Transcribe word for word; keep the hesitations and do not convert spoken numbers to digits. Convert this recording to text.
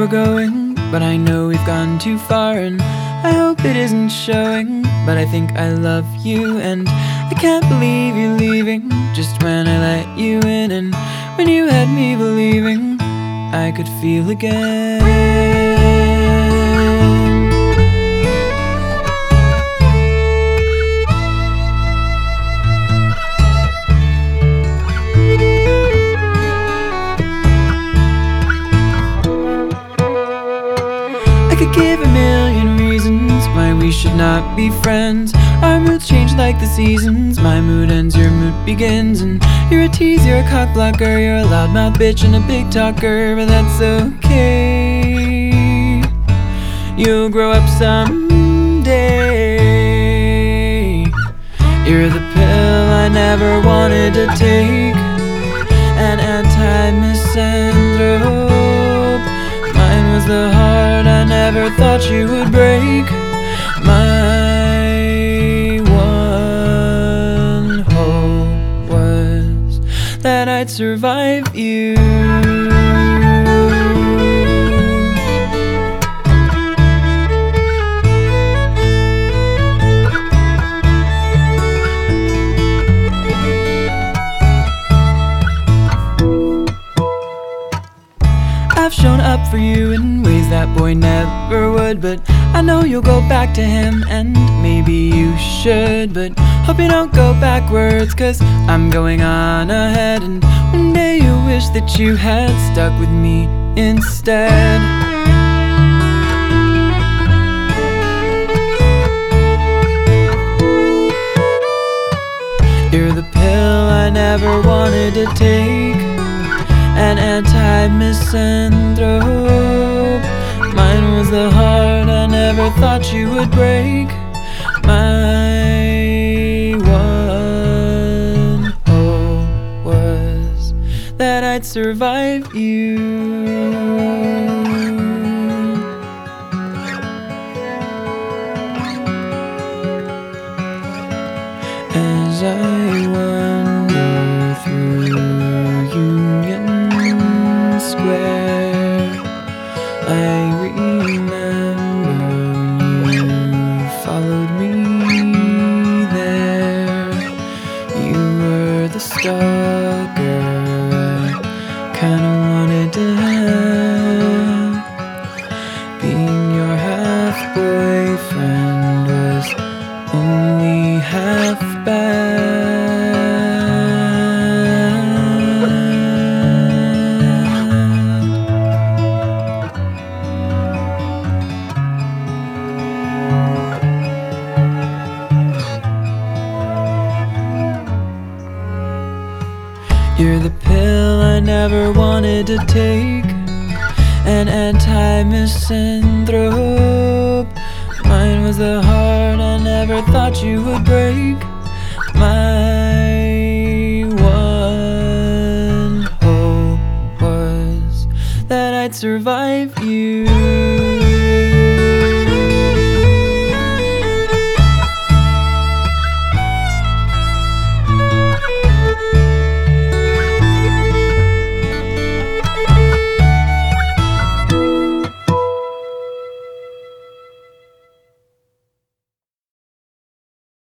we're going, but I know we've gone too far, and I hope it isn't showing, but I think I love you, and I can't believe you're leaving just when I let you in, and when you had me believing I could feel again. I could give a million reasons why we should not be friends. Our moods change like the seasons. My mood ends, your mood begins. And you're a tease, you're a cock blocker, you're a loudmouth bitch and a big talker, but that's okay. You'll grow up someday. You're the pill I never wanted to take, an anti-misanthrope. Mine was the heart I never thought you would break. My one hope was that I'd survive you. I've shown up for you in ways that boy never would, but I know you'll go back to him, and maybe you should, but hope you don't go backwards, cause I'm going on ahead, and one day you'll wish that you had stuck with me instead. You're the pill I never wanted to take, an anti-misanthrope. Mine was the heart I never thought you would break. My one hope was that I'd survive you. As I wander through Union Square, I remember when you followed me there. You were the stalker I kinda wanted to have. Being your half-boyfriend was only half bad. You're the pill I never wanted to take, an anti-misanthrope. Mine was the heart I never thought you would break. My one hope was that I'd survive you.